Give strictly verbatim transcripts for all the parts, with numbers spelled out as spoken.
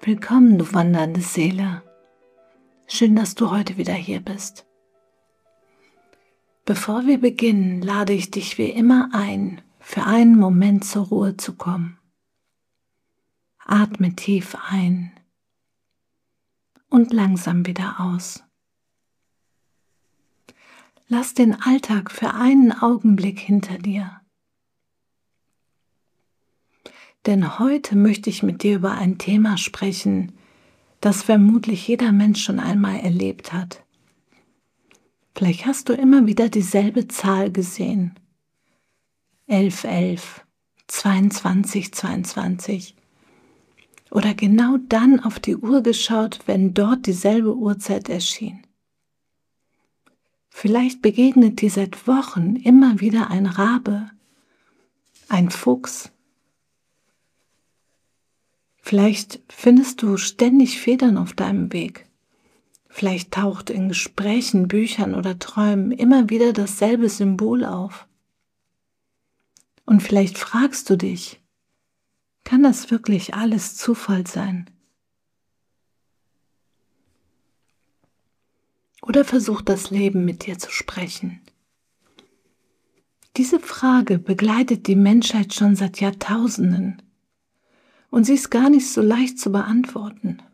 Willkommen, du wandernde Seele. Schön, dass du heute wieder hier bist. Bevor wir beginnen, lade ich dich wie immer ein, für einen Moment zur Ruhe zu kommen. Atme tief ein und langsam wieder aus. Lass den Alltag für einen Augenblick hinter dir. Denn heute möchte ich mit dir über ein Thema sprechen, das vermutlich jeder Mensch schon einmal erlebt hat. Vielleicht hast du immer wieder dieselbe Zahl gesehen. elf, elf, zweiundzwanzig, zweiundzwanzig. Oder genau dann auf die Uhr geschaut, wenn dort dieselbe Uhrzeit erschien. Vielleicht begegnet dir seit Wochen immer wieder ein Rabe, ein Fuchs. Vielleicht findest du ständig Federn auf deinem Weg. Vielleicht taucht in Gesprächen, Büchern oder Träumen immer wieder dasselbe Symbol auf. Und vielleicht fragst du dich, kann das wirklich alles Zufall sein? Oder versucht das Leben mit dir zu sprechen? Diese Frage begleitet die Menschheit schon seit Jahrtausenden. Und sie ist gar nicht so leicht zu beantworten.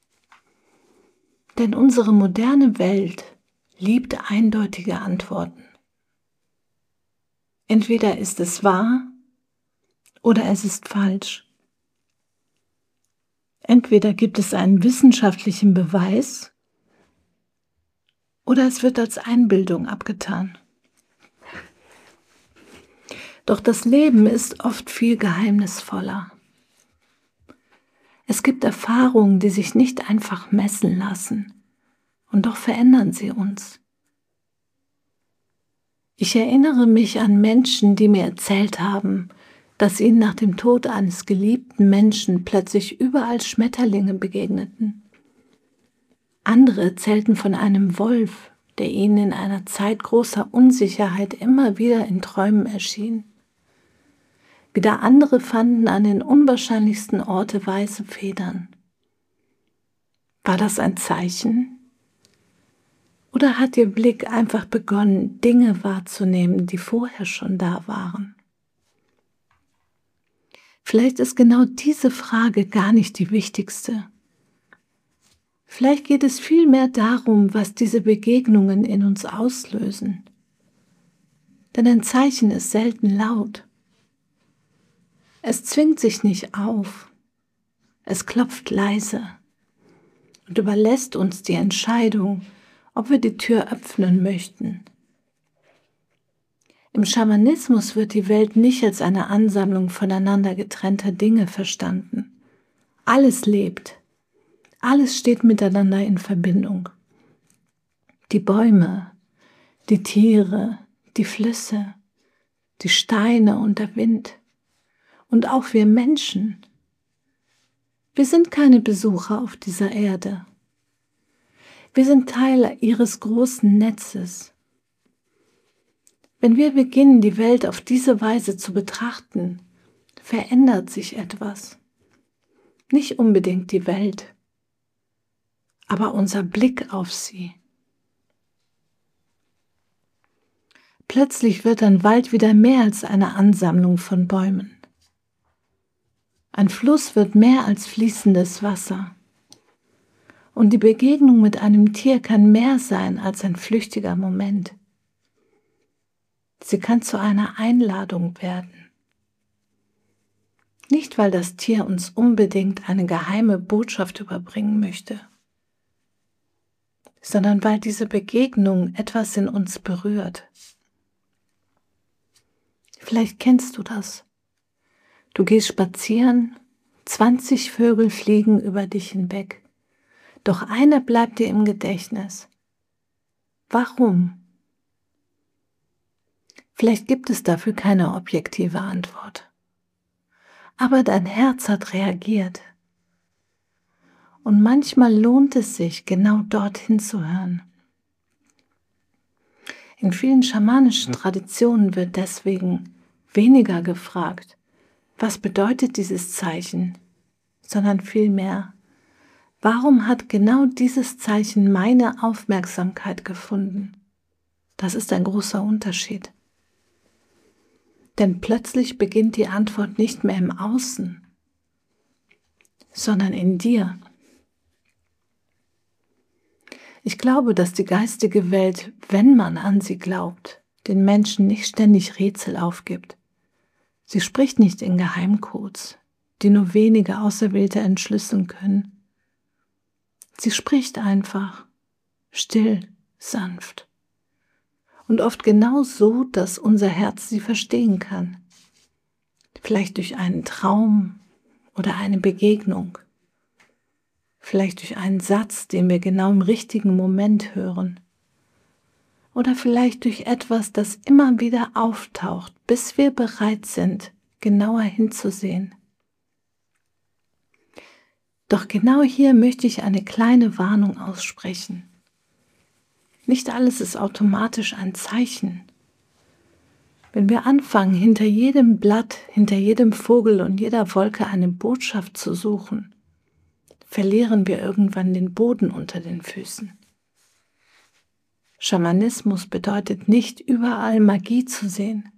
Denn unsere moderne Welt liebt eindeutige Antworten. Entweder ist es wahr oder es ist falsch. Entweder gibt es einen wissenschaftlichen Beweis oder es wird als Einbildung abgetan. Doch das Leben ist oft viel geheimnisvoller. Es gibt Erfahrungen, die sich nicht einfach messen lassen, und doch verändern sie uns. Ich erinnere mich an Menschen, die mir erzählt haben, dass ihnen nach dem Tod eines geliebten Menschen plötzlich überall Schmetterlinge begegneten. Andere erzählten von einem Wolf, der ihnen in einer Zeit großer Unsicherheit immer wieder in Träumen erschien. Wieder andere fanden an den unwahrscheinlichsten Orten weiße Federn. War das ein Zeichen? Oder hat ihr Blick einfach begonnen, Dinge wahrzunehmen, die vorher schon da waren? Vielleicht ist genau diese Frage gar nicht die wichtigste. Vielleicht geht es vielmehr darum, was diese Begegnungen in uns auslösen. Denn ein Zeichen ist selten laut. Es zwingt sich nicht auf, es klopft leise und überlässt uns die Entscheidung, ob wir die Tür öffnen möchten. Im Schamanismus wird die Welt nicht als eine Ansammlung voneinander getrennter Dinge verstanden. Alles lebt, alles steht miteinander in Verbindung. Die Bäume, die Tiere, die Flüsse, die Steine und der Wind. Und auch wir Menschen. Wir sind keine Besucher auf dieser Erde. Wir sind Teil ihres großen Netzes. Wenn wir beginnen, die Welt auf diese Weise zu betrachten, verändert sich etwas. Nicht unbedingt die Welt, aber unser Blick auf sie. Plötzlich wird ein Wald wieder mehr als eine Ansammlung von Bäumen. Ein Fluss wird mehr als fließendes Wasser. Und die Begegnung mit einem Tier kann mehr sein als ein flüchtiger Moment. Sie kann zu einer Einladung werden. Nicht, weil das Tier uns unbedingt eine geheime Botschaft überbringen möchte, sondern weil diese Begegnung etwas in uns berührt. Vielleicht kennst du das. Du gehst spazieren, zwanzig Vögel fliegen über dich hinweg, doch einer bleibt dir im Gedächtnis. Warum? Vielleicht gibt es dafür keine objektive Antwort. Aber dein Herz hat reagiert. Und manchmal lohnt es sich, genau dorthin zu hören. In vielen schamanischen Traditionen wird deswegen weniger gefragt, was bedeutet dieses Zeichen, sondern vielmehr, Warum hat genau dieses Zeichen meine Aufmerksamkeit gefunden? Das ist ein großer Unterschied. Denn plötzlich beginnt die Antwort nicht mehr im Außen, sondern in dir. Ich glaube, dass die geistige Welt, wenn man an sie glaubt, den Menschen nicht ständig Rätsel aufgibt. Sie spricht nicht in Geheimcodes, die nur wenige Auserwählte entschlüsseln können. Sie spricht einfach, still, sanft. Und oft genau so, dass unser Herz sie verstehen kann. Vielleicht durch einen Traum oder eine Begegnung. Vielleicht durch einen Satz, den wir genau im richtigen Moment hören. Oder vielleicht durch etwas, das immer wieder auftaucht, bis wir bereit sind, genauer hinzusehen. Doch genau hier möchte ich eine kleine Warnung aussprechen. Nicht alles ist automatisch ein Zeichen. Wenn wir anfangen, hinter jedem Blatt, hinter jedem Vogel und jeder Wolke eine Botschaft zu suchen, verlieren wir irgendwann den Boden unter den Füßen. Schamanismus bedeutet nicht, überall Magie zu sehen.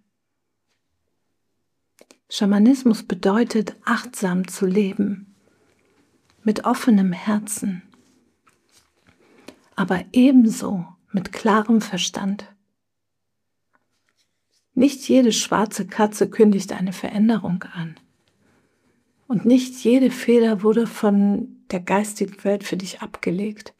Schamanismus bedeutet, achtsam zu leben, mit offenem Herzen, aber ebenso mit klarem Verstand. Nicht jede schwarze Katze kündigt eine Veränderung an. Und nicht jede Feder wurde von der geistigen Welt für dich abgelegt.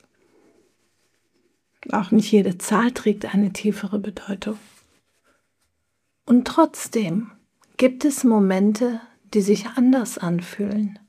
Auch nicht jede Zahl trägt eine tiefere Bedeutung. Und trotzdem gibt es Momente, die sich anders anfühlen.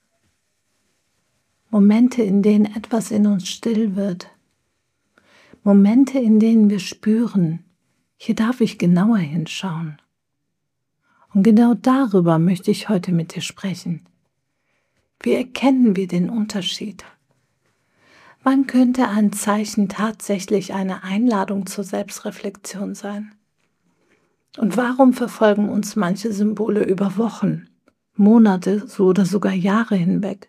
Momente, in denen etwas in uns still wird. Momente, in denen wir spüren, hier darf ich genauer hinschauen. Und genau darüber möchte ich heute mit dir sprechen. Wie erkennen wir den Unterschied? Wann könnte ein Zeichen tatsächlich eine Einladung zur Selbstreflexion sein? Und warum verfolgen uns manche Symbole über Wochen, Monate so oder sogar Jahre hinweg?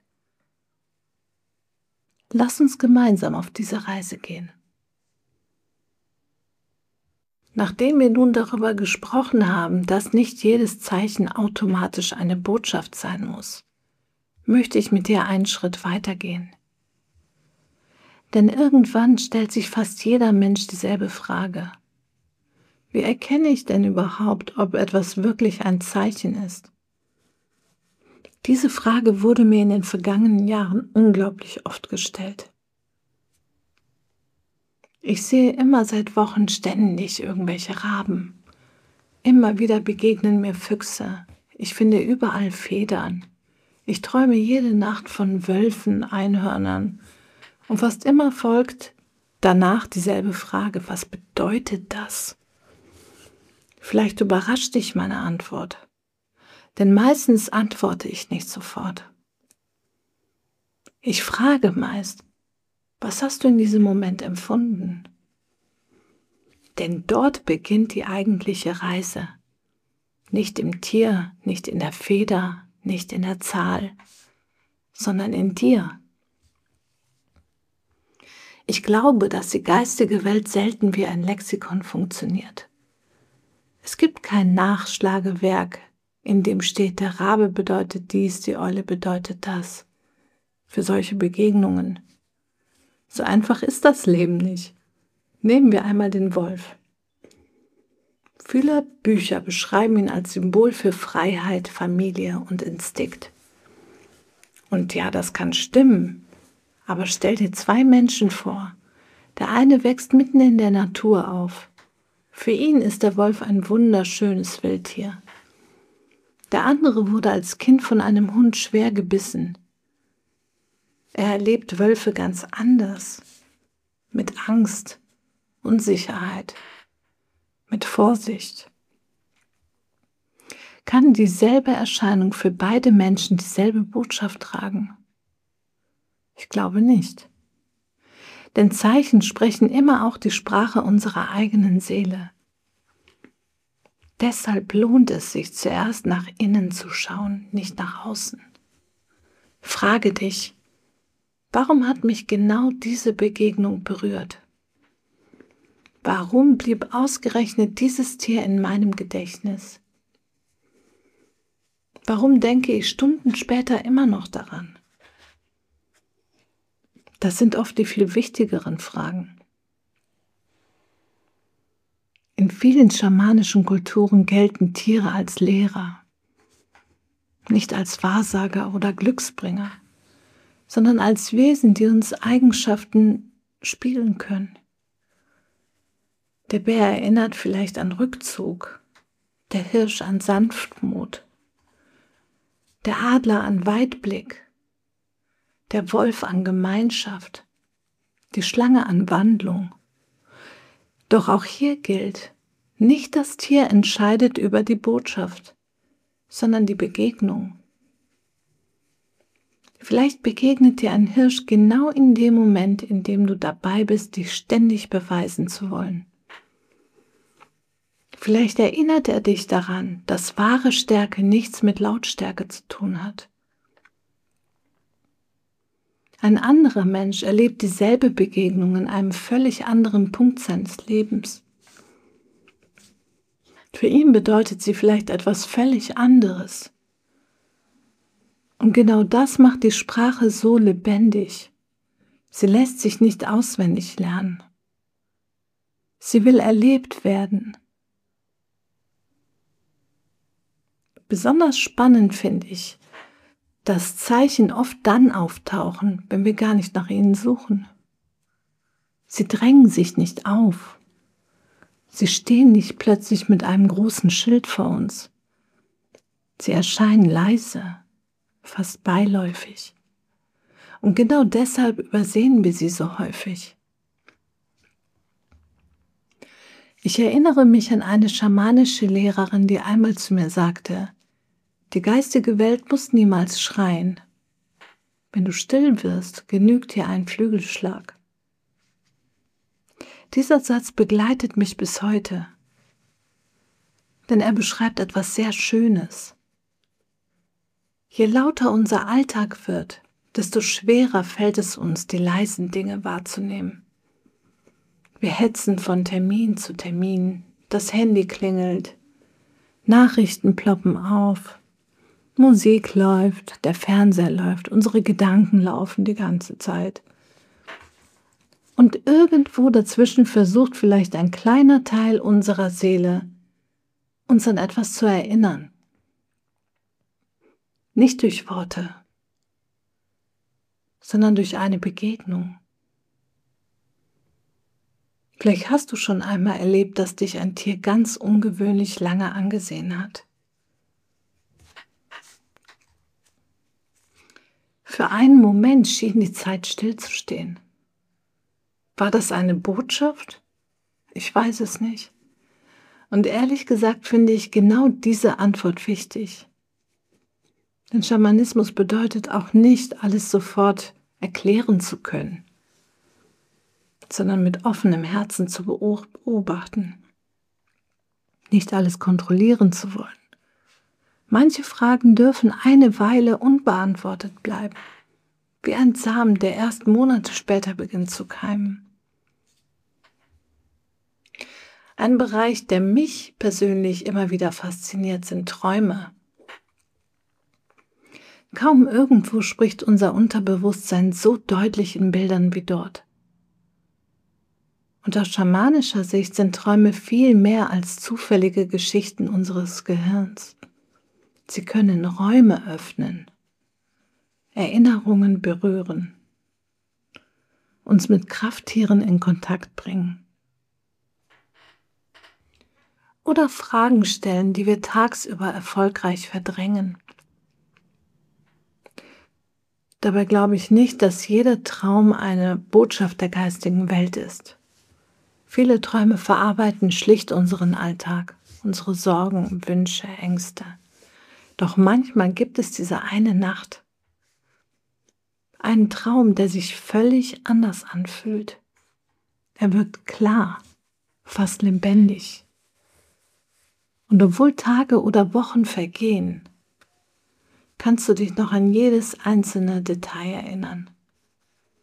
Lass uns gemeinsam auf diese Reise gehen. Nachdem wir nun darüber gesprochen haben, dass nicht jedes Zeichen automatisch eine Botschaft sein muss, möchte ich mit dir einen Schritt weitergehen. Denn irgendwann stellt sich fast jeder Mensch dieselbe Frage. Wie erkenne ich denn überhaupt, ob etwas wirklich ein Zeichen ist? Diese Frage wurde mir in den vergangenen Jahren unglaublich oft gestellt. Ich sehe immer seit Wochen ständig irgendwelche Raben. Immer wieder begegnen mir Füchse. Ich finde überall Federn. Ich träume jede Nacht von Wölfen, Einhörnern. Und fast immer folgt danach dieselbe Frage: Was bedeutet das? Vielleicht überrascht dich meine Antwort. Denn meistens antworte ich nicht sofort. Ich frage meist: Was hast du in diesem Moment empfunden? Denn dort beginnt die eigentliche Reise. Nicht im Tier, nicht in der Feder, nicht in der Zahl, sondern in dir. Ich glaube, dass die geistige Welt selten wie ein Lexikon funktioniert. Es gibt kein Nachschlagewerk, in dem steht, der Rabe bedeutet dies, die Eule bedeutet das. Für solche Begegnungen. So einfach ist das Leben nicht. Nehmen wir einmal den Wolf. Viele Bücher beschreiben ihn als Symbol für Freiheit, Familie und Instinkt. Und ja, das kann stimmen, aber stell dir zwei Menschen vor. Der eine wächst mitten in der Natur auf. Für ihn ist der Wolf ein wunderschönes Wildtier. Der andere wurde als Kind von einem Hund schwer gebissen. Er erlebt Wölfe ganz anders, mit Angst, Unsicherheit, mit Vorsicht. Kann dieselbe Erscheinung für beide Menschen dieselbe Botschaft tragen? Ich glaube nicht. Denn Zeichen sprechen immer auch die Sprache unserer eigenen Seele. Deshalb lohnt es sich, zuerst nach innen zu schauen, nicht nach außen. Frage dich: Warum hat mich genau diese Begegnung berührt? Warum blieb ausgerechnet dieses Tier in meinem Gedächtnis? Warum denke ich Stunden später immer noch daran? Das sind oft die viel wichtigeren Fragen. In vielen schamanischen Kulturen gelten Tiere als Lehrer, nicht als Wahrsager oder Glücksbringer, sondern als Wesen, die uns Eigenschaften spiegeln können. Der Bär erinnert vielleicht an Rückzug, der Hirsch an Sanftmut, der Adler an Weitblick, der Wolf an Gemeinschaft, die Schlange an Wandlung. Doch auch hier gilt, nicht das Tier entscheidet über die Botschaft, sondern die Begegnung. Vielleicht begegnet dir ein Hirsch genau in dem Moment, in dem du dabei bist, dich ständig beweisen zu wollen. Vielleicht erinnert er dich daran, dass wahre Stärke nichts mit Lautstärke zu tun hat. Ein anderer Mensch erlebt dieselbe Begegnung in einem völlig anderen Punkt seines Lebens. Für ihn bedeutet sie vielleicht etwas völlig anderes. Und genau das macht die Sprache so lebendig. Sie lässt sich nicht auswendig lernen. Sie will erlebt werden. Besonders spannend finde ich, dass Zeichen oft dann auftauchen, wenn wir gar nicht nach ihnen suchen. Sie drängen sich nicht auf. Sie stehen nicht plötzlich mit einem großen Schild vor uns. Sie erscheinen leise, fast beiläufig. Und genau deshalb übersehen wir sie so häufig. Ich erinnere mich an eine schamanische Lehrerin, die einmal zu mir sagte: Die geistige Welt muss niemals schreien. Wenn du still wirst, genügt dir ein Flügelschlag. Dieser Satz begleitet mich bis heute, denn er beschreibt etwas sehr Schönes. Je lauter unser Alltag wird, desto schwerer fällt es uns, die leisen Dinge wahrzunehmen. Wir hetzen von Termin zu Termin, das Handy klingelt, Nachrichten ploppen auf, Musik läuft, der Fernseher läuft, unsere Gedanken laufen die ganze Zeit. Und irgendwo dazwischen versucht vielleicht ein kleiner Teil unserer Seele, uns an etwas zu erinnern. Nicht durch Worte, sondern durch eine Begegnung. Vielleicht hast du schon einmal erlebt, dass dich ein Tier ganz ungewöhnlich lange angesehen hat. Für einen Moment schien die Zeit stillzustehen. War das eine Botschaft? Ich weiß es nicht. Und ehrlich gesagt finde ich genau diese Antwort wichtig. Denn Schamanismus bedeutet auch nicht, alles sofort erklären zu können, sondern mit offenem Herzen zu beobachten. Nicht alles kontrollieren zu wollen. Manche Fragen dürfen eine Weile unbeantwortet bleiben, wie ein Samen, der erst Monate später beginnt zu keimen. Ein Bereich, der mich persönlich immer wieder fasziniert, sind Träume. Kaum irgendwo spricht unser Unterbewusstsein so deutlich in Bildern wie dort. Und aus schamanischer Sicht sind Träume viel mehr als zufällige Geschichten unseres Gehirns. Sie können Räume öffnen, Erinnerungen berühren, uns mit Krafttieren in Kontakt bringen. Oder Fragen stellen, die wir tagsüber erfolgreich verdrängen. Dabei glaube ich nicht, dass jeder Traum eine Botschaft der geistigen Welt ist. Viele Träume verarbeiten schlicht unseren Alltag, unsere Sorgen, Wünsche, Ängste. Doch manchmal gibt es diese eine Nacht, einen Traum, der sich völlig anders anfühlt. Er wirkt klar, fast lebendig. Und obwohl Tage oder Wochen vergehen, kannst du dich noch an jedes einzelne Detail erinnern.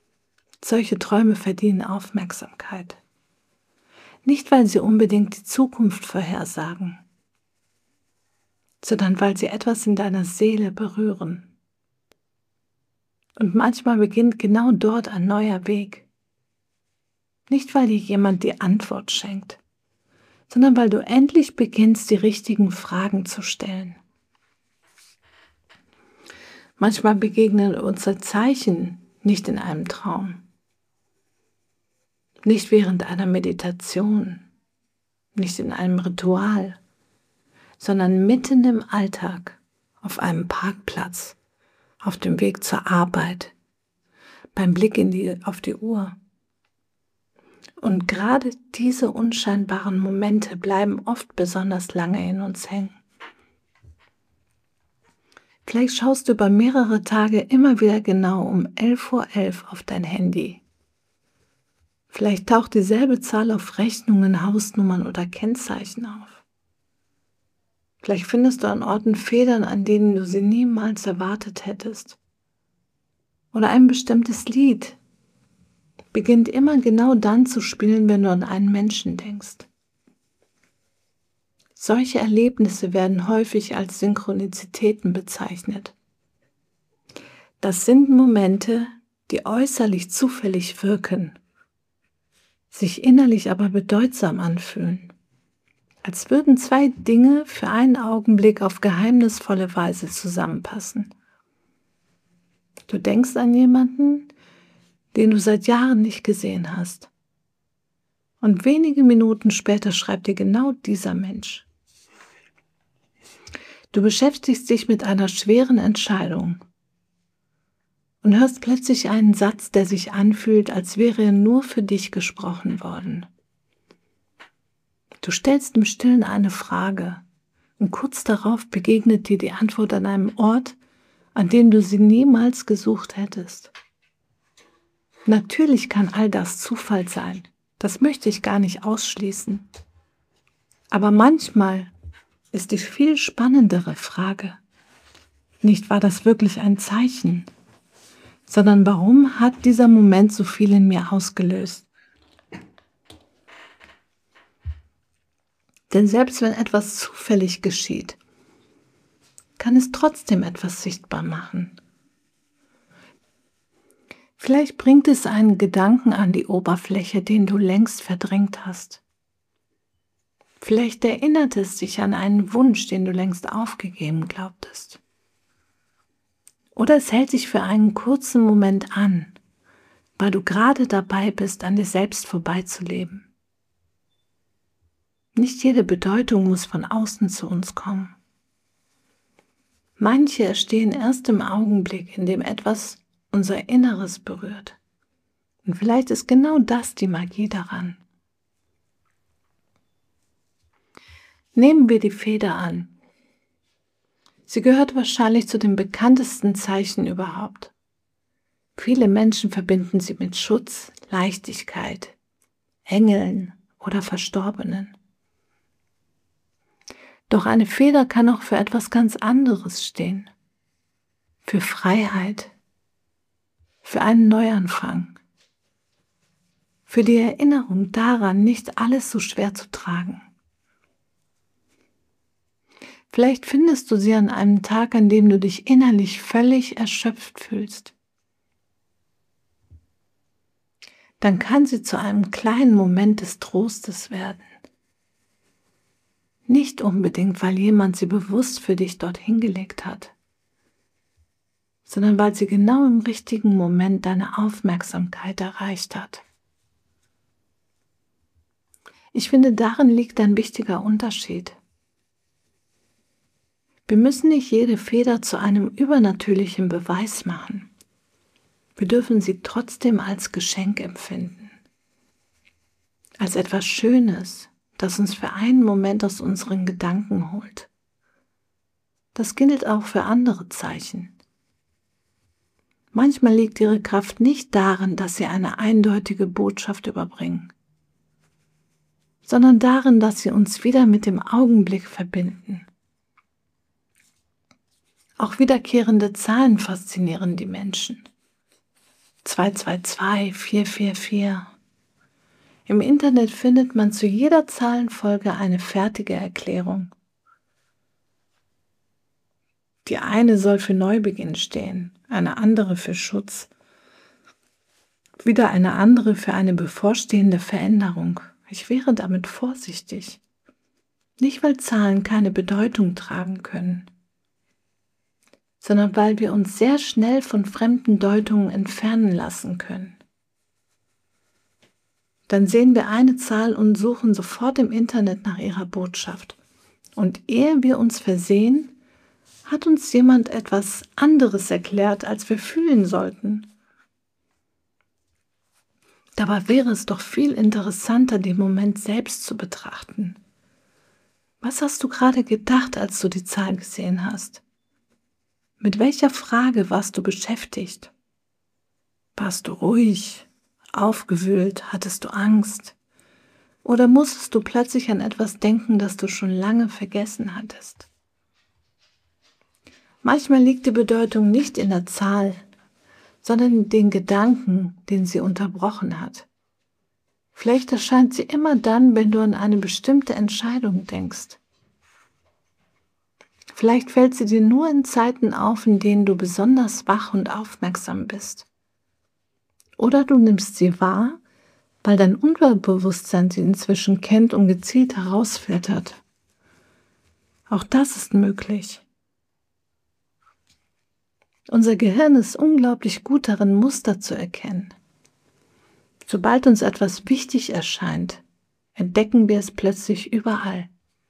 Solche Träume verdienen Aufmerksamkeit. Nicht, weil sie unbedingt die Zukunft vorhersagen, sondern weil sie etwas in deiner Seele berühren. Und manchmal beginnt genau dort ein neuer Weg. Nicht, weil dir jemand die Antwort schenkt, sondern weil du endlich beginnst, die richtigen Fragen zu stellen. Manchmal begegnen uns Zeichen nicht in einem Traum, nicht während einer Meditation, nicht in einem Ritual, sondern mitten im Alltag, auf einem Parkplatz, auf dem Weg zur Arbeit, beim Blick in die, auf die Uhr. Und gerade diese unscheinbaren Momente bleiben oft besonders lange in uns hängen. Vielleicht schaust du über mehrere Tage immer wieder genau um elf Uhr elf auf dein Handy. Vielleicht taucht dieselbe Zahl auf Rechnungen, Hausnummern oder Kennzeichen auf. Vielleicht findest du an Orten Federn, an denen du sie niemals erwartet hättest. Oder ein bestimmtes Lied beginnt immer genau dann zu spielen, wenn du an einen Menschen denkst. Solche Erlebnisse werden häufig als Synchronizitäten bezeichnet. Das sind Momente, die äußerlich zufällig wirken, sich innerlich aber bedeutsam anfühlen, als würden zwei Dinge für einen Augenblick auf geheimnisvolle Weise zusammenpassen. Du denkst an jemanden, den du seit Jahren nicht gesehen hast. Und wenige Minuten später schreibt dir genau dieser Mensch. Du beschäftigst dich mit einer schweren Entscheidung und hörst plötzlich einen Satz, der sich anfühlt, als wäre er nur für dich gesprochen worden. Du stellst im Stillen eine Frage und kurz darauf begegnet dir die Antwort an einem Ort, an dem du sie niemals gesucht hättest. Natürlich kann all das Zufall sein, das möchte ich gar nicht ausschließen. Aber manchmal ist die viel spannendere Frage, nicht war das wirklich ein Zeichen, sondern warum hat dieser Moment so viel in mir ausgelöst? Denn selbst wenn etwas zufällig geschieht, kann es trotzdem etwas sichtbar machen. Vielleicht bringt es einen Gedanken an die Oberfläche, den du längst verdrängt hast. Vielleicht erinnert es dich an einen Wunsch, den du längst aufgegeben glaubtest. Oder es hält dich für einen kurzen Moment an, weil du gerade dabei bist, an dir selbst vorbeizuleben. Nicht jede Bedeutung muss von außen zu uns kommen. Manche entstehen erst im Augenblick, in dem etwas unser Inneres berührt. Und vielleicht ist genau das die Magie daran. Nehmen wir die Feder an. Sie gehört wahrscheinlich zu den bekanntesten Zeichen überhaupt. Viele Menschen verbinden sie mit Schutz, Leichtigkeit, Engeln oder Verstorbenen. Doch eine Feder kann auch für etwas ganz anderes stehen. Für Freiheit, für einen Neuanfang, für die Erinnerung daran, nicht alles so schwer zu tragen. Vielleicht findest du sie an einem Tag, an dem du dich innerlich völlig erschöpft fühlst. Dann kann sie zu einem kleinen Moment des Trostes werden. Nicht unbedingt, weil jemand sie bewusst für dich dorthin gelegt hat, sondern weil sie genau im richtigen Moment deine Aufmerksamkeit erreicht hat. Ich finde, darin liegt ein wichtiger Unterschied. Wir müssen nicht jede Feder zu einem übernatürlichen Beweis machen. Wir dürfen sie trotzdem als Geschenk empfinden. Als etwas Schönes, das uns für einen Moment aus unseren Gedanken holt. Das gilt auch für andere Zeichen. Manchmal liegt ihre Kraft nicht darin, dass sie eine eindeutige Botschaft überbringen, sondern darin, dass sie uns wieder mit dem Augenblick verbinden. Auch wiederkehrende Zahlen faszinieren die Menschen. zwei zwei zwei, vier vier vier. Im Internet findet man zu jeder Zahlenfolge eine fertige Erklärung. Die eine soll für Neubeginn stehen, eine andere für Schutz, wieder eine andere für eine bevorstehende Veränderung. Ich wäre damit vorsichtig. Nicht, weil Zahlen keine Bedeutung tragen können, sondern weil wir uns sehr schnell von fremden Deutungen entfernen lassen können. Dann sehen wir eine Zahl und suchen sofort im Internet nach ihrer Botschaft. Und ehe wir uns versehen, hat uns jemand etwas anderes erklärt, als wir fühlen sollten. Dabei wäre es doch viel interessanter, den Moment selbst zu betrachten. Was hast du gerade gedacht, als du die Zahl gesehen hast? Mit welcher Frage warst du beschäftigt? Warst du ruhig, aufgewühlt, hattest du Angst? Oder musstest du plötzlich an etwas denken, das du schon lange vergessen hattest? Manchmal liegt die Bedeutung nicht in der Zahl, sondern in den Gedanken, den sie unterbrochen hat. Vielleicht erscheint sie immer dann, wenn du an eine bestimmte Entscheidung denkst. Vielleicht fällt sie dir nur in Zeiten auf, in denen du besonders wach und aufmerksam bist. Oder du nimmst sie wahr, weil dein Unterbewusstsein sie inzwischen kennt und gezielt herausfiltert. Auch das ist möglich. Unser Gehirn ist unglaublich gut darin, Muster zu erkennen. Sobald uns etwas wichtig erscheint, entdecken wir es plötzlich überall.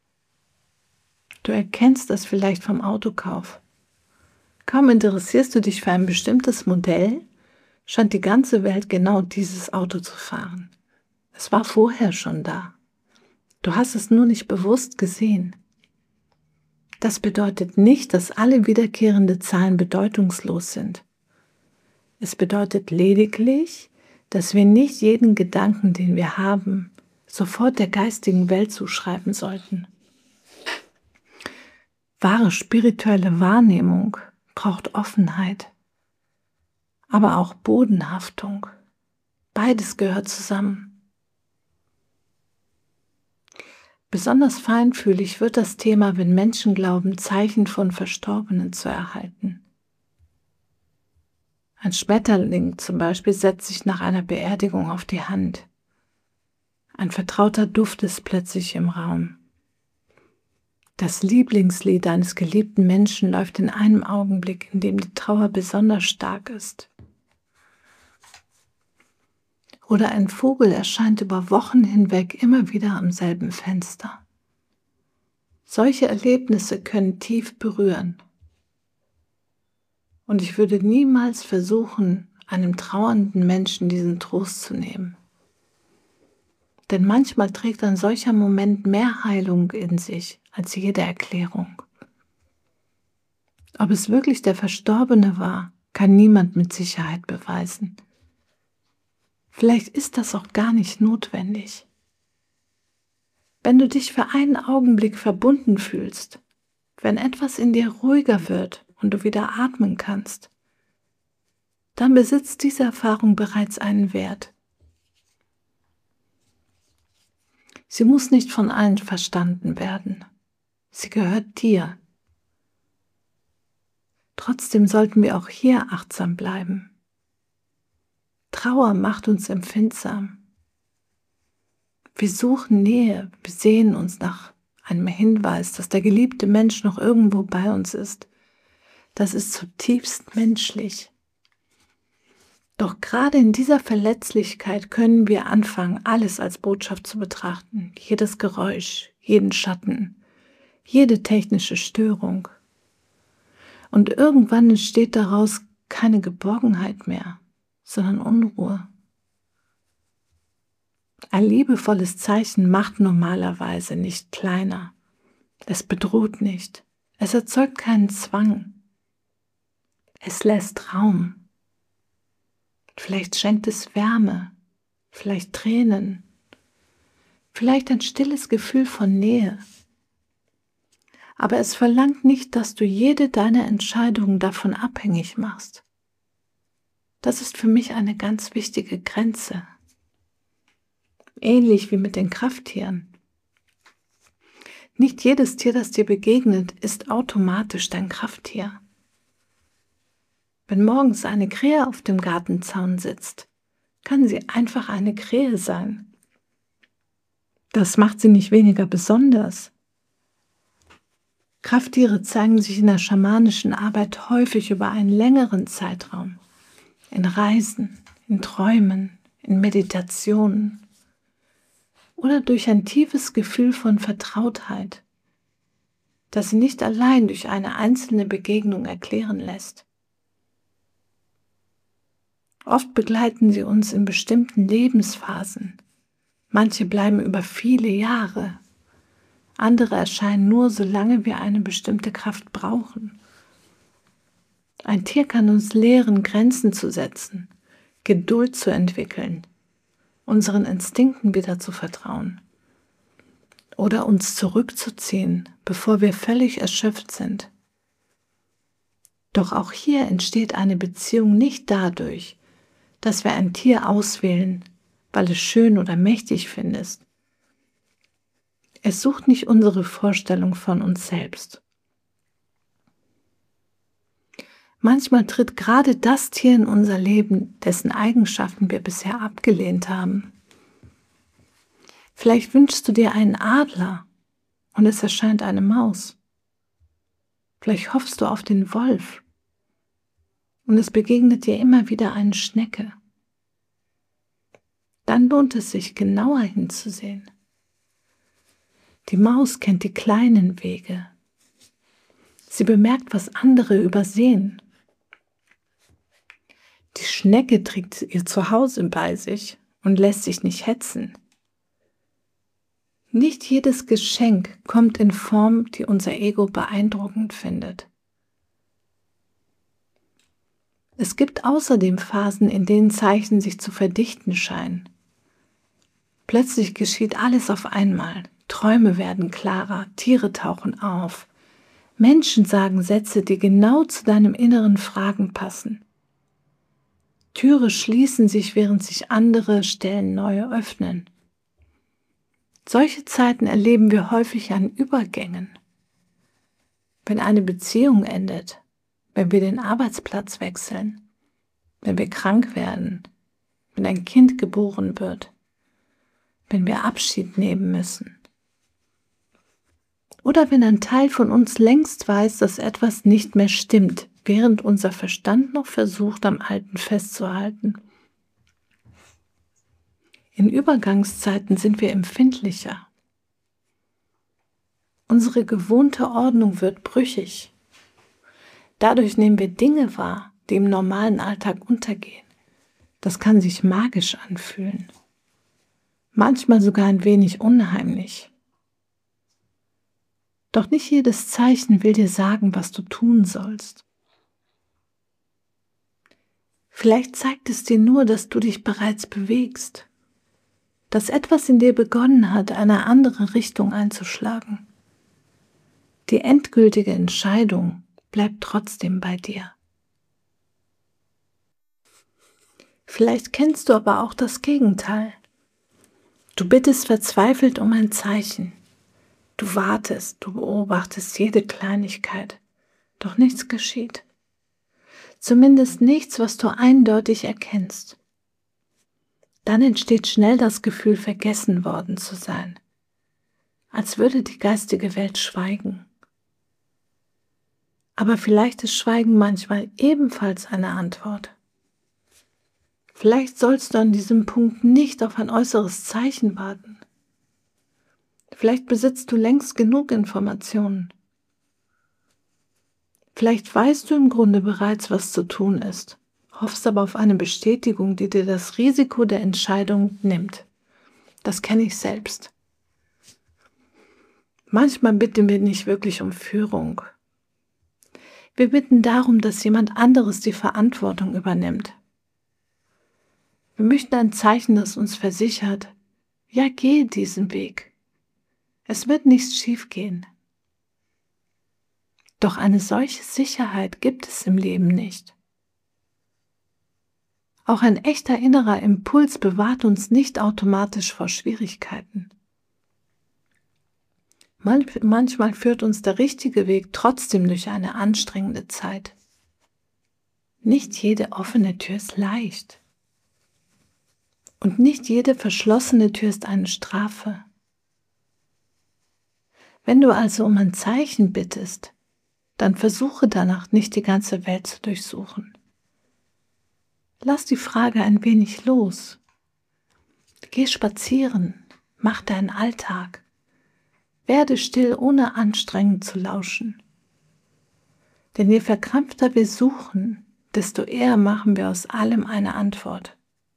Du erkennst es vielleicht vom Autokauf. Kaum interessierst du dich für ein bestimmtes Modell, scheint die ganze Welt genau dieses Auto zu fahren. Es war vorher schon da. Du hast es nur nicht bewusst gesehen. Das bedeutet nicht, dass alle wiederkehrende Zahlen bedeutungslos sind. Es bedeutet lediglich, dass wir nicht jeden Gedanken, den wir haben, sofort der geistigen Welt zuschreiben sollten. Wahre spirituelle Wahrnehmung braucht Offenheit, aber auch Bodenhaftung. Beides gehört zusammen. Besonders feinfühlig wird das Thema, wenn Menschen glauben, Zeichen von Verstorbenen zu erhalten. Ein Schmetterling zum Beispiel setzt sich nach einer Beerdigung auf die Hand. Ein vertrauter Duft ist plötzlich im Raum. Das Lieblingslied eines geliebten Menschen läuft in einem Augenblick, in dem die Trauer besonders stark ist. Oder ein Vogel erscheint über Wochen hinweg immer wieder am selben Fenster. Solche Erlebnisse können tief berühren. Und ich würde niemals versuchen, einem trauernden Menschen diesen Trost zu nehmen. Denn manchmal trägt ein solcher Moment mehr Heilung in sich als jede Erklärung. Ob es wirklich der Verstorbene war, kann niemand mit Sicherheit beweisen. Vielleicht ist das auch gar nicht notwendig. Wenn du dich für einen Augenblick verbunden fühlst, wenn etwas in dir ruhiger wird und du wieder atmen kannst, dann besitzt diese Erfahrung bereits einen Wert. Sie muss nicht von allen verstanden werden. Sie gehört dir. Trotzdem sollten wir auch hier achtsam bleiben. Trauer macht uns empfindsam. Wir suchen Nähe, wir sehnen uns nach einem Hinweis, dass der geliebte Mensch noch irgendwo bei uns ist. Das ist zutiefst menschlich. Doch gerade in dieser Verletzlichkeit können wir anfangen, alles als Botschaft zu betrachten. Jedes Geräusch, jeden Schatten, jede technische Störung. Und irgendwann entsteht daraus keine Geborgenheit mehr, sondern Unruhe. Ein liebevolles Zeichen macht normalerweise nicht kleiner. Es bedroht nicht. Es erzeugt keinen Zwang. Es lässt Raum. Vielleicht schenkt es Wärme, vielleicht Tränen, vielleicht ein stilles Gefühl von Nähe. Aber es verlangt nicht, dass du jede deiner Entscheidungen davon abhängig machst. Das ist für mich eine ganz wichtige Grenze. Ähnlich wie mit den Krafttieren. Nicht jedes Tier, das dir begegnet, ist automatisch dein Krafttier. Wenn morgens eine Krähe auf dem Gartenzaun sitzt, kann sie einfach eine Krähe sein. Das macht sie nicht weniger besonders. Krafttiere zeigen sich in der schamanischen Arbeit häufig über einen längeren Zeitraum. In Reisen, in Träumen, in Meditationen oder durch ein tiefes Gefühl von Vertrautheit, das sie nicht allein durch eine einzelne Begegnung erklären lässt. Oft begleiten sie uns in bestimmten Lebensphasen. Manche bleiben über viele Jahre. Andere erscheinen nur, solange wir eine bestimmte Kraft brauchen. Ein Tier kann uns lehren, Grenzen zu setzen, Geduld zu entwickeln, unseren Instinkten wieder zu vertrauen oder uns zurückzuziehen, bevor wir völlig erschöpft sind. Doch auch hier entsteht eine Beziehung nicht dadurch, dass wir ein Tier auswählen, weil es schön oder mächtig findest. Es sucht nicht unsere Vorstellung von uns selbst. Manchmal tritt gerade das Tier in unser Leben, dessen Eigenschaften wir bisher abgelehnt haben. Vielleicht wünschst du dir einen Adler und es erscheint eine Maus. Vielleicht hoffst du auf den Wolf und es begegnet dir immer wieder eine Schnecke. Dann lohnt es sich, genauer hinzusehen. Die Maus kennt die kleinen Wege. Sie bemerkt, was andere übersehen. Die Schnecke trägt ihr Zuhause bei sich und lässt sich nicht hetzen. Nicht jedes Geschenk kommt in Form, die unser Ego beeindruckend findet. Es gibt außerdem Phasen, in denen Zeichen sich zu verdichten scheinen. Plötzlich geschieht alles auf einmal. Träume werden klarer, Tiere tauchen auf. Menschen sagen Sätze, die genau zu deinem inneren Fragen passen. Türe schließen sich, während sich andere Stellen neu öffnen. Solche Zeiten erleben wir häufig an Übergängen. Wenn eine Beziehung endet, wenn wir den Arbeitsplatz wechseln, wenn wir krank werden, wenn ein Kind geboren wird, wenn wir Abschied nehmen müssen. Oder wenn ein Teil von uns längst weiß, dass etwas nicht mehr stimmt, während unser Verstand noch versucht, am Alten festzuhalten. In Übergangszeiten sind wir empfindlicher. Unsere gewohnte Ordnung wird brüchig. Dadurch nehmen wir Dinge wahr, die im normalen Alltag untergehen. Das kann sich magisch anfühlen. Manchmal sogar ein wenig unheimlich. Doch nicht jedes Zeichen will dir sagen, was du tun sollst. Vielleicht zeigt es dir nur, dass du dich bereits bewegst, dass etwas in dir begonnen hat, eine andere Richtung einzuschlagen. Die endgültige Entscheidung bleibt trotzdem bei dir. Vielleicht kennst du aber auch das Gegenteil. Du bittest verzweifelt um ein Zeichen. Du wartest, du beobachtest jede Kleinigkeit, doch nichts geschieht. Zumindest nichts, was du eindeutig erkennst. Dann entsteht schnell das Gefühl, vergessen worden zu sein, als würde die geistige Welt schweigen. Aber vielleicht ist Schweigen manchmal ebenfalls eine Antwort. Vielleicht sollst du an diesem Punkt nicht auf ein äußeres Zeichen warten. Vielleicht besitzt du längst genug Informationen. Vielleicht weißt du im Grunde bereits, was zu tun ist, hoffst aber auf eine Bestätigung, die dir das Risiko der Entscheidung nimmt. Das kenne ich selbst. Manchmal bitten wir nicht wirklich um Führung. Wir bitten darum, dass jemand anderes die Verantwortung übernimmt. Wir möchten ein Zeichen, das uns versichert, ja, geh diesen Weg. Es wird nichts schiefgehen. Doch eine solche Sicherheit gibt es im Leben nicht. Auch ein echter innerer Impuls bewahrt uns nicht automatisch vor Schwierigkeiten. Manchmal führt uns der richtige Weg trotzdem durch eine anstrengende Zeit. Nicht jede offene Tür ist leicht. Und nicht jede verschlossene Tür ist eine Strafe. Wenn du also um ein Zeichen bittest, dann versuche danach nicht die ganze Welt zu durchsuchen. Lass die Frage ein wenig los. Geh spazieren, mach deinen Alltag. Werde still, ohne anstrengend zu lauschen. Denn je verkrampfter wir suchen, desto eher machen wir aus allem eine Antwort.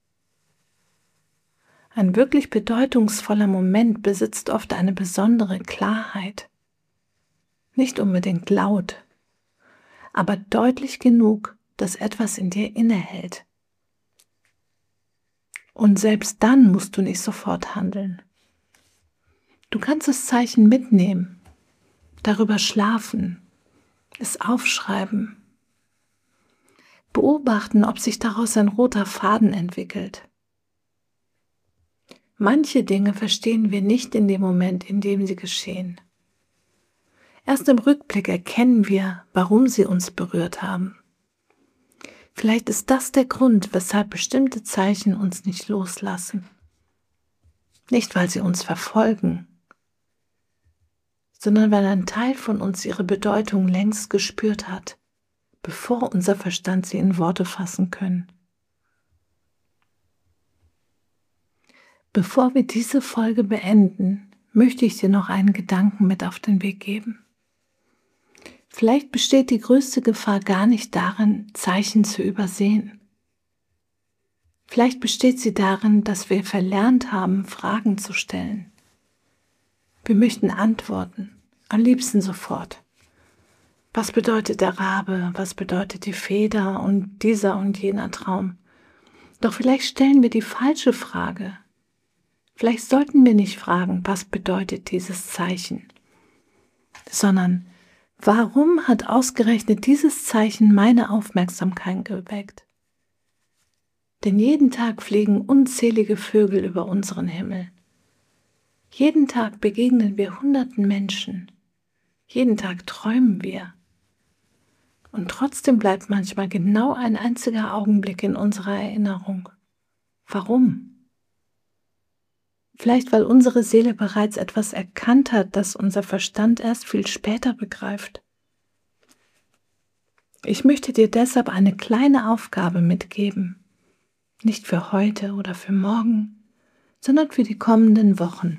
Ein wirklich bedeutungsvoller Moment besitzt oft eine besondere Klarheit. Nicht unbedingt laut, aber deutlich genug, dass etwas in dir innehält. Und selbst dann musst du nicht sofort handeln. Du kannst das Zeichen mitnehmen, darüber schlafen, es aufschreiben, beobachten, ob sich daraus ein roter Faden entwickelt. Manche Dinge verstehen wir nicht in dem Moment, in dem sie geschehen. Erst im Rückblick erkennen wir, warum sie uns berührt haben. Vielleicht ist das der Grund, weshalb bestimmte Zeichen uns nicht loslassen. Nicht, weil sie uns verfolgen, sondern weil ein Teil von uns ihre Bedeutung längst gespürt hat, bevor unser Verstand sie in Worte fassen können. Bevor wir diese Folge beenden, möchte ich dir noch einen Gedanken mit auf den Weg geben. Vielleicht besteht die größte Gefahr gar nicht darin, Zeichen zu übersehen. Vielleicht besteht sie darin, dass wir verlernt haben, Fragen zu stellen. Wir möchten antworten, am liebsten sofort. Was bedeutet der Rabe? Was bedeutet die Feder und dieser und jener Traum? Doch vielleicht stellen wir die falsche Frage. Vielleicht sollten wir nicht fragen, was bedeutet dieses Zeichen, sondern warum hat ausgerechnet dieses Zeichen meine Aufmerksamkeit geweckt? Denn jeden Tag fliegen unzählige Vögel über unseren Himmel. Jeden Tag begegnen wir hunderten Menschen. Jeden Tag träumen wir. Und trotzdem bleibt manchmal genau ein einziger Augenblick in unserer Erinnerung. Warum? Vielleicht, weil unsere Seele bereits etwas erkannt hat, das unser Verstand erst viel später begreift. Ich möchte dir deshalb eine kleine Aufgabe mitgeben. Nicht für heute oder für morgen, sondern für die kommenden Wochen.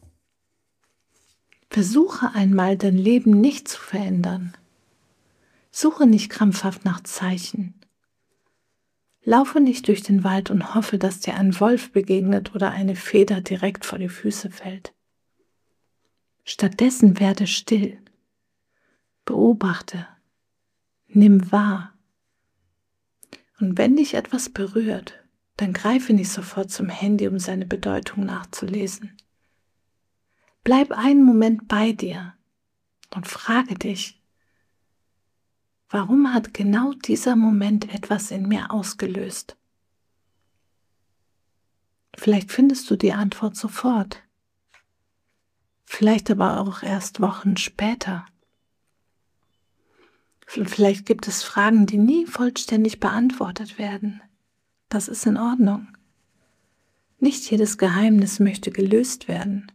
Versuche einmal, dein Leben nicht zu verändern. Suche nicht krampfhaft nach Zeichen. Laufe nicht durch den Wald und hoffe, dass dir ein Wolf begegnet oder eine Feder direkt vor die Füße fällt. Stattdessen werde still. Beobachte. Nimm wahr. Und wenn dich etwas berührt, dann greife nicht sofort zum Handy, um seine Bedeutung nachzulesen. Bleib einen Moment bei dir und frage dich, warum hat genau dieser Moment etwas in mir ausgelöst? Vielleicht findest du die Antwort sofort, vielleicht aber auch erst Wochen später. Vielleicht gibt es Fragen, die nie vollständig beantwortet werden. Das ist in Ordnung. Nicht jedes Geheimnis möchte gelöst werden.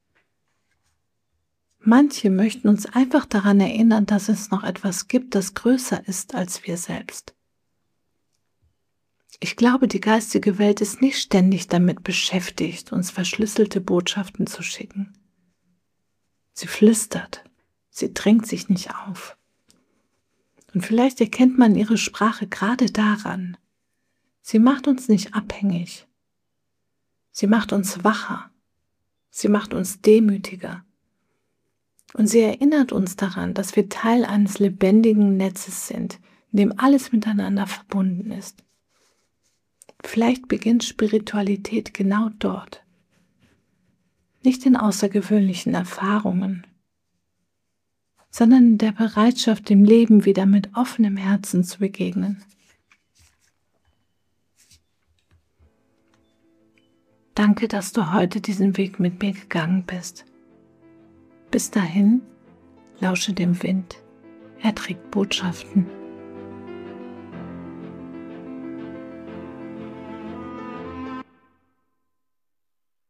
Manche möchten uns einfach daran erinnern, dass es noch etwas gibt, das größer ist als wir selbst. Ich glaube, die geistige Welt ist nicht ständig damit beschäftigt, uns verschlüsselte Botschaften zu schicken. Sie flüstert, sie drängt sich nicht auf. Und vielleicht erkennt man ihre Sprache gerade daran. Sie macht uns nicht abhängig. Sie macht uns wacher. Sie macht uns demütiger. Und sie erinnert uns daran, dass wir Teil eines lebendigen Netzes sind, in dem alles miteinander verbunden ist. Vielleicht beginnt Spiritualität genau dort. Nicht in außergewöhnlichen Erfahrungen, sondern in der Bereitschaft, dem Leben wieder mit offenem Herzen zu begegnen. Danke, dass du heute diesen Weg mit mir gegangen bist. Bis dahin, lausche dem Wind. Er trägt Botschaften.